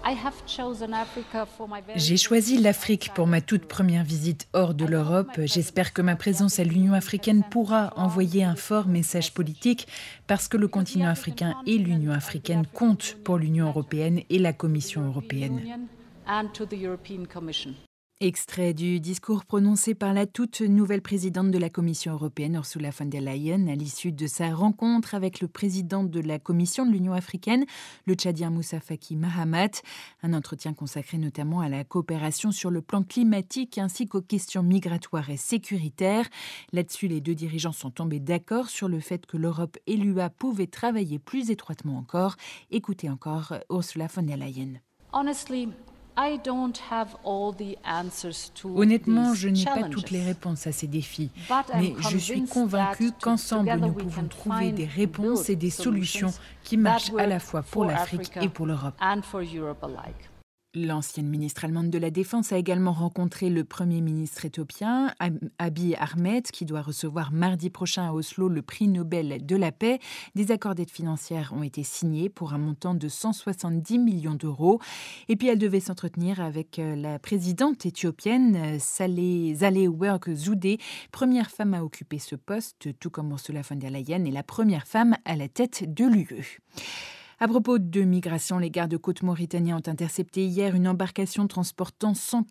J'ai choisi l'Afrique pour ma toute première visite hors de l'Europe. J'espère que ma présence à l'Union africaine pourra envoyer un fort message politique parce que le continent africain et l'Union africaine comptent pour l'Union européenne et la Commission européenne. Extrait du discours prononcé par la toute nouvelle présidente de la Commission européenne, Ursula von der Leyen, à l'issue de sa rencontre avec le président de la Commission de l'Union africaine, le Tchadien Moussa Faki Mahamat. Un entretien consacré notamment à la coopération sur le plan climatique ainsi qu'aux questions migratoires et sécuritaires. Là-dessus, les deux dirigeants sont tombés d'accord sur le fait que l'Europe et l'UA pouvaient travailler plus étroitement encore. Écoutez encore Ursula von der Leyen. Honnêtement, je n'ai pas toutes les réponses à ces défis, mais je suis convaincue qu'ensemble, nous pouvons trouver des réponses et des solutions qui marchent à la fois pour l'Afrique et pour l'Europe. L'ancienne ministre allemande de la Défense a également rencontré le Premier ministre éthiopien, Abiy Ahmed, qui doit recevoir mardi prochain à Oslo le prix Nobel de la paix. Des accords d'aide financière ont été signés pour un montant de 170 millions d'euros. Et puis elle devait s'entretenir avec la présidente éthiopienne, Sahle-Work Zewde, première femme à occuper ce poste, tout comme Ursula von der Leyen, et la première femme à la tête de l'UE. À propos de migration, les gardes-côtes mauritaniens ont intercepté hier une embarcation transportant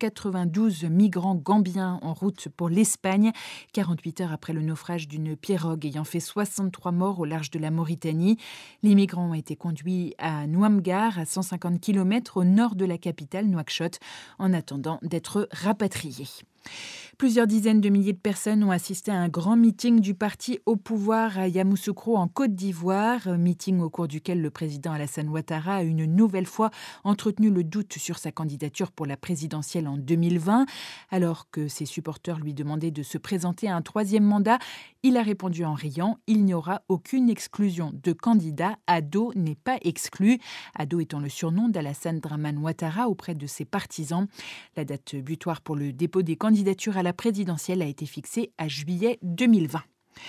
192 migrants gambiens en route pour l'Espagne, 48 heures après le naufrage d'une pirogue ayant fait 63 morts au large de la Mauritanie. Les migrants ont été conduits à Nouamgar, à 150 km au nord de la capitale, Nouakchott, en attendant d'être rapatriés. Plusieurs dizaines de milliers de personnes ont assisté à un grand meeting du parti au pouvoir à Yamoussoukro en Côte d'Ivoire, meeting au cours duquel le président Alassane Ouattara a une nouvelle fois entretenu le doute sur sa candidature pour la présidentielle en 2020. Alors que ses supporters lui demandaient de se présenter à un troisième mandat, il a répondu en riant « Il n'y aura aucune exclusion de candidat, Ado n'est pas exclu ». Ado étant le surnom d'Alassane Dramane Ouattara auprès de ses partisans. La date butoir pour le dépôt des candidatures à la présidentielle a été fixée à juillet 2020.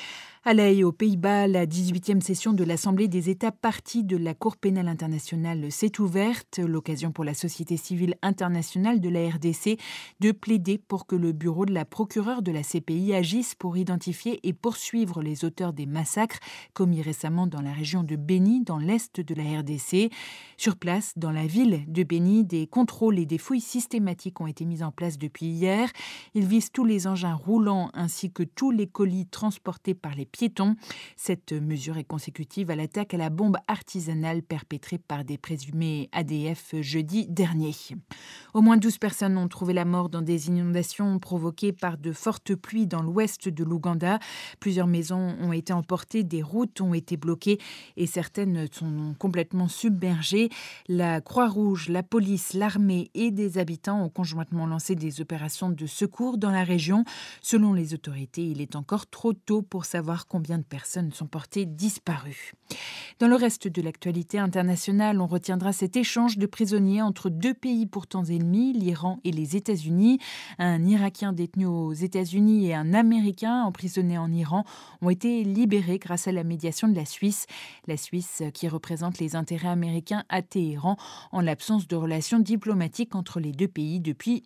À La Haye, aux Pays-Bas, la 18e session de l'Assemblée des États parties de la Cour pénale internationale s'est ouverte. L'occasion pour la société civile internationale de la RDC de plaider pour que le bureau de la procureure de la CPI agisse pour identifier et poursuivre les auteurs des massacres commis récemment dans la région de Beni, dans l'est de la RDC. Sur place, dans la ville de Beni, des contrôles et des fouilles systématiques ont été mis en place depuis hier. Ils visent tous les engins roulants ainsi que tous les colis transportés par les piétons. Cette mesure est consécutive à l'attaque à la bombe artisanale perpétrée par des présumés ADF jeudi dernier. Au moins 12 personnes ont trouvé la mort dans des inondations provoquées par de fortes pluies dans l'ouest de l'Ouganda. Plusieurs maisons ont été emportées, des routes ont été bloquées et certaines sont complètement submergées. La Croix-Rouge, la police, l'armée et des habitants ont conjointement lancé des opérations de secours dans la région. Selon les autorités, il est encore trop tôt pour savoir combien de personnes sont portées disparues. Dans le reste de l'actualité internationale, on retiendra cet échange de prisonniers entre deux pays pourtant ennemis, l'Iran et les États-Unis. Un Irakien détenu aux États-Unis et un Américain emprisonné en Iran ont été libérés grâce à la médiation de la Suisse. La Suisse qui représente les intérêts américains à Téhéran en l'absence de relations diplomatiques entre les deux pays depuis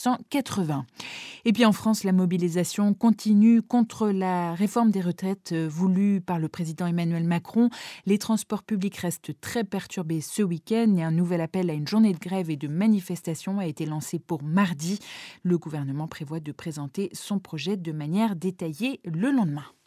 1980. Et puis en France, la mobilisation continue contre la réforme des retraites voulue par le président Emmanuel Macron. Les transports publics restent très perturbés ce week-end et un nouvel appel à une journée de grève et de manifestation a été lancé pour mardi. Le gouvernement prévoit de présenter son projet de manière détaillée le lendemain.